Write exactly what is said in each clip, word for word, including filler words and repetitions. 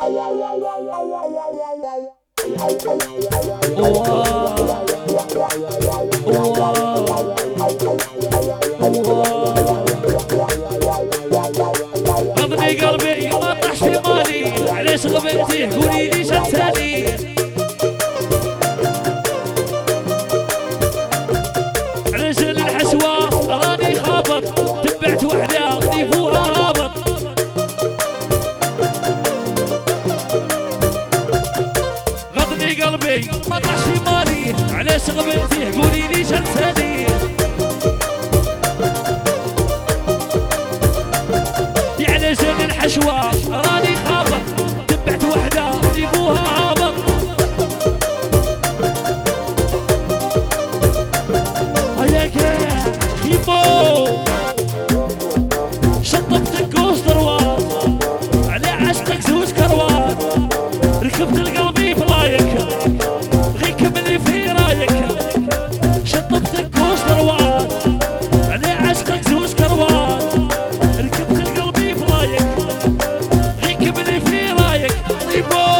غضني قلبي ما طاحش في مالي، علاش غبنتيه قولي لي شتاني. علاش الحشوة راني خابط، تبعت وحدة ضيفوها هابط. غضني قلبي ما طاحش في مالي، علاش غبنتيه قولي لي شتاني. علاش الحشوة راني خابط، تبعت وحدة ضيفوها هابط. هياك يبو شطبتك وسطروات، على عشقك زوج كروات. ركبت القلبي في رايك، غي كملي في رايك. شطبتك وسطروات، على عشقك زوج كروات. ركبت القلبي في رايك، غي كملي في رايك. يبو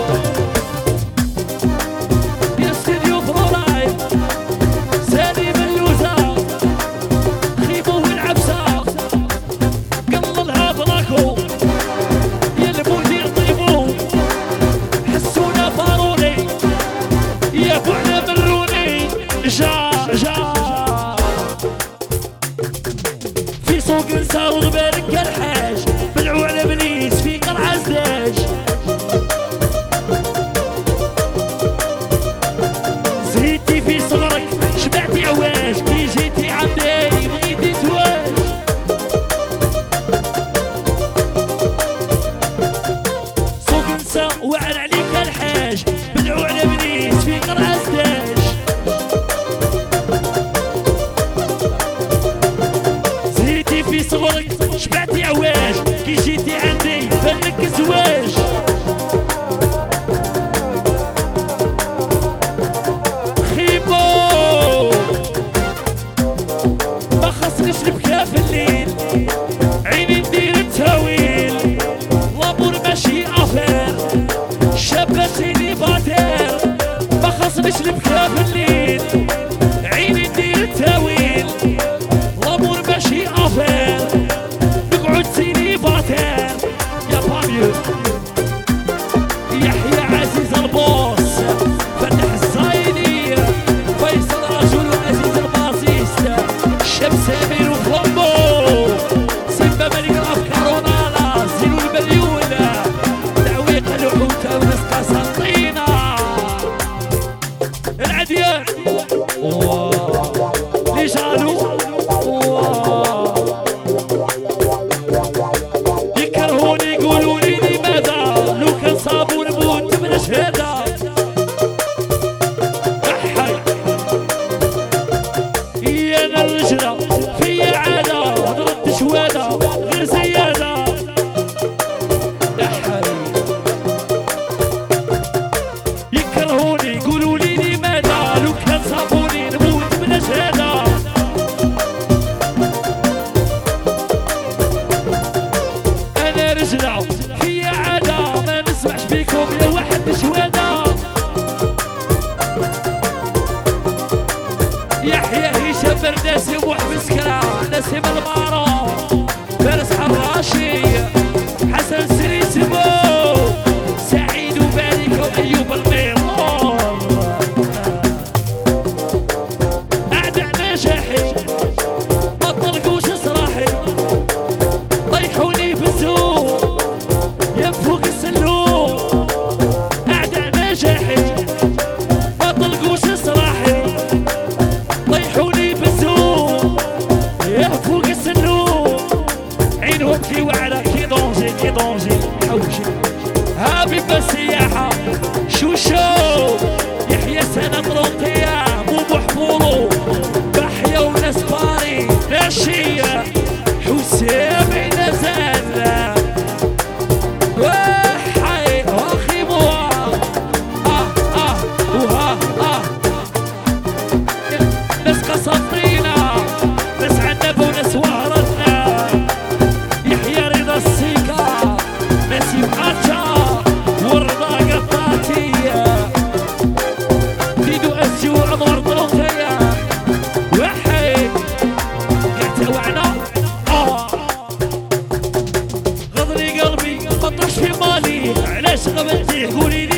يا استديو فرولاي سالي ملوزة، خيبو والعبسة قللها براكو. يا المدير طيبو حسونا فاروني، يا بوعنا مروني. جا جا في سوق نسار وغبالك الحاج، بلعو على بنيس في قرعة زاج. زهيتي في صغرك شبعتي عواج، كي جيتي عمدي بغيتي زواج. سوق نسا وعن عليك الحاج، بلعو على بنيس في قرعة زاج. زهيتي في صغرك شبعتي عواج، كي جيتي عندي فلك زواج. خيبو ما خصنيش نبكى في الليل، عيني ندير التاويل. لابور ماشي افير، شابة سيليباتير. ما خصنيش نبكى في الليل، عيني ندير التاويل. لابور ماشي افير، نقعد سيليباتير. يا باميو يحيى عزيز البوس، فتح الزايدي، فيصل رجل عزيز الباسيست، شاب سمير وفلامبو، سيمبا ملك الافكار ونالا، زينو المليون، تعويق الحوتة ونسقى سنطينة. العديان لي جالو يكرهوني يقولوا لي لماذا، لو كان صابون بوت من شهاده. يا انا الرجله فيا عاده، ضربت شواده غير زياده. يكرهوني يقولوا لي لماذا، لو كان صابوني نموت من شهاده. انا رجله فيا عاده، ما نسمعش بيكم يا واحد شواده. يحيى هشام برداسي وحبس كرا، نسيم المارو، فارس حراشي، حسن سريسبو، سعيد وبارك وايوب الميمون. اعداء نجاحي ما طلقوش صراحي، طيحوني في السوق يا فوق السلوم. اعداء نجاحي ما طلقوش صراحي، طيحوني في السوق يا فوق السلوم. عينهم في وعرة كي دونجي كي دونجي حوشي. هابي بالسياحة شوشو، يحيى سنة طرونطية، مو بحفولو، بحية وناس باري ناشية. حسام نزل وحي واخي بوا اه اه وها اه. ناس قسطينا، ناس عنب وناس وهرتنا. يحيى رضا السيكا، ناس يبقى شمالي علاش غبنتي قولي لي